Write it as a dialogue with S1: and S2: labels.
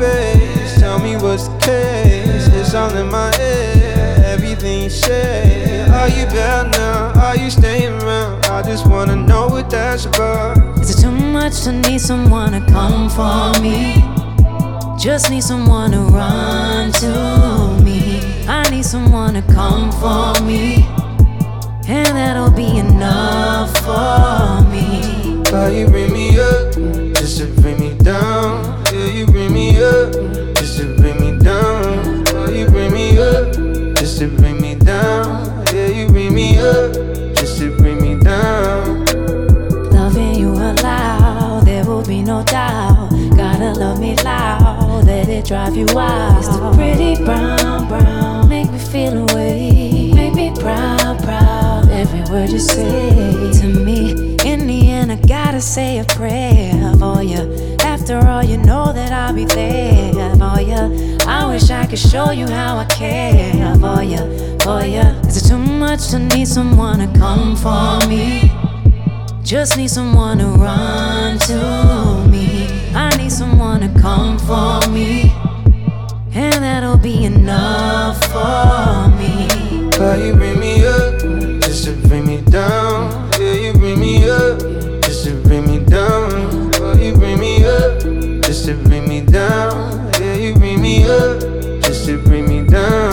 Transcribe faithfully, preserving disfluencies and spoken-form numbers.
S1: face. Tell me what's the case. It's all in my head, everything you say. Are you better now? Are you staying around? I just wanna know what that's about.
S2: Is it too much to need someone to come for me? Just need someone to run to me. I need someone to come for me, and that'll be enough for me.
S1: Why you bring me up, just to bring me down? Yeah, you bring me up, just to bring me down. Why you bring me up, just to bring me down? Yeah, you bring me up, just to bring me down.
S2: Loving you aloud, there will be no doubt. Gotta love me loud, let it drive you wild. It's the pretty brown, brown, make me feel away. Make me proud, proud, every word you say to me. In the end, I gotta say a prayer for you. After all, you know that I'll be there for you. I wish I could show you how I care for you, for you. Is it too much to need someone to come for me? Just need someone to run to me. I need someone to come for me, and that'll be enough for me.
S1: Why you bring me up, just to bring me down? Yeah, you bring me up, just to bring me down. Why you bring me up, just to bring me down? Yeah, you bring me up, just to bring me down.